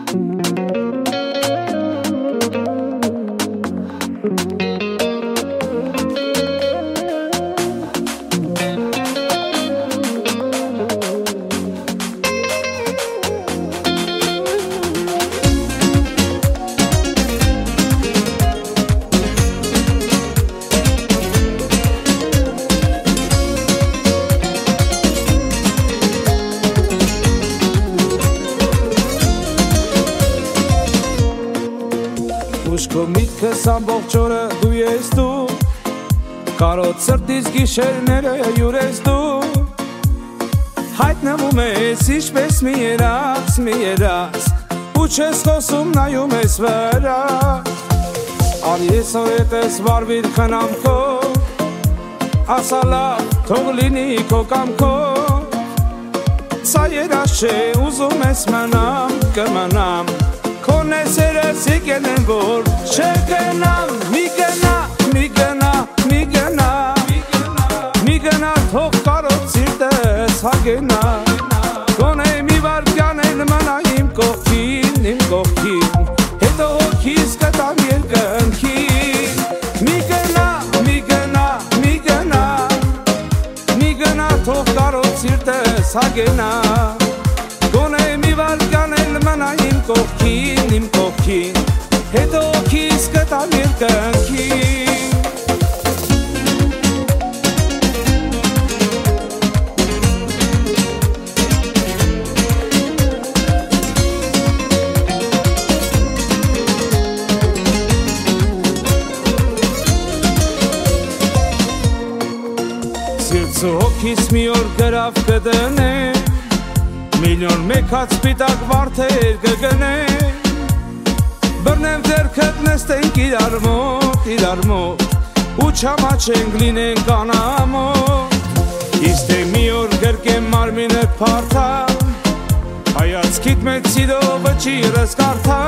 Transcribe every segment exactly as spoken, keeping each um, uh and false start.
Ուշքո միտքս ամբողջ օրը դու ես դու Կարոտ սրտից գիշերները յուր ես դու Հայտնվում ես ինչպես մի երաց, մի երաց Ու չես խոսում նայում ես վրա Ար ես որ ետ ես վարվիր խնամքով Ասա լավ թող լինի քո կամքով Սա երաց չէ ուզում ես մնամ, կմնամ Քոնեսերս եկել են որ չգնամ Մի գնա, մի գնա, մի գնա Մի գնա թող կարոտ սիրտս հագենա Գոնե մի վարկյան էլ մնա իմ կողքին, իմ կողքին Հետո հոգիս կտամ երկնքին Մի գնա, մի գնա, մի գնա Մի գնա թող կարոտ սիրտս հագենա Գոնե մի վարկյան էլ մնա իմ կողքին, իմ կողքին Հետո հոգիս կտամ երկնքին Սիրտս ու հոգիս մի օր գրավ կդնե Միլիոն մեկ հատ սպիտակ վարդեր կգնե Բրնեմ ձերքդ նստենք իրար մոտ, իրար մոտ Ու չամաչենք լինենք անամոտ Իսկ թե մի օր գրկեմ մարմինդ փարթա Հայացքիդ մեծ սիրով ջիրս կարդա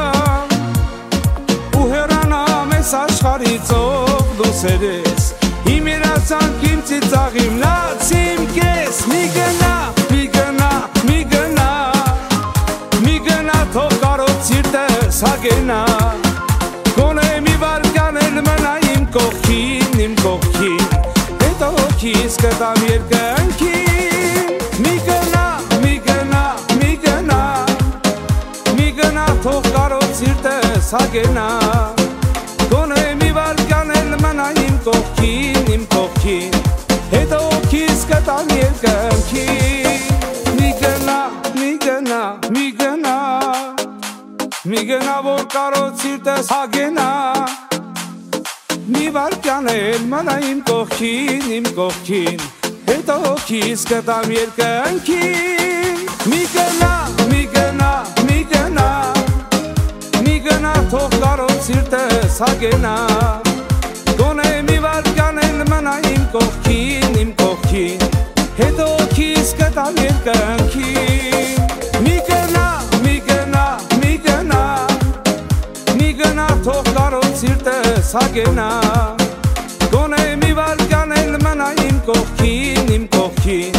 Ու հեռանամ ես աշխարհից ով լուսեր ես Իմ երազանք իմ ծիծաղ իմ լաց իմ կես Մի գնա, մի գնա, մի գնա Մի գնա թող կարոտ սիրտս հագենա Գոնե մի վարկյան էլ մնա իմ կողքին, իմ կողքին Հետո հոգիս կտամ երկնքին Մի գնա, մի գնա, մի գնա Մի գնա թող կարոտ սիրտս հագենա Գոնե մի վարկյան էլ մնա իմ կողքին, իմ կողքին Հետո հոգիս կտամ երկնքին Մի գնա, մի գնա, մի գնա Մի գնա որ կարոտ սիրտս հագենա Մի վարկյան էլ մնա իմ կողքին, իմ կողքին Հետո հոգիս կտամ երկնքին Մի գնա, մի գնա, մի գնա Մի գնա թող կարոտ սիրտս հագենա Գոնե մի վարկյան էլ մնա իմ կողքին, իմ կողքին Հետո հոգիս կտամ երկնքին Մի գնա, մի գնա, մի գնա Մի գնա թող կարոտ սիրտս հագենա Գոնե մի վարկյան էլ մնա իմ կողքին, իմ կողքին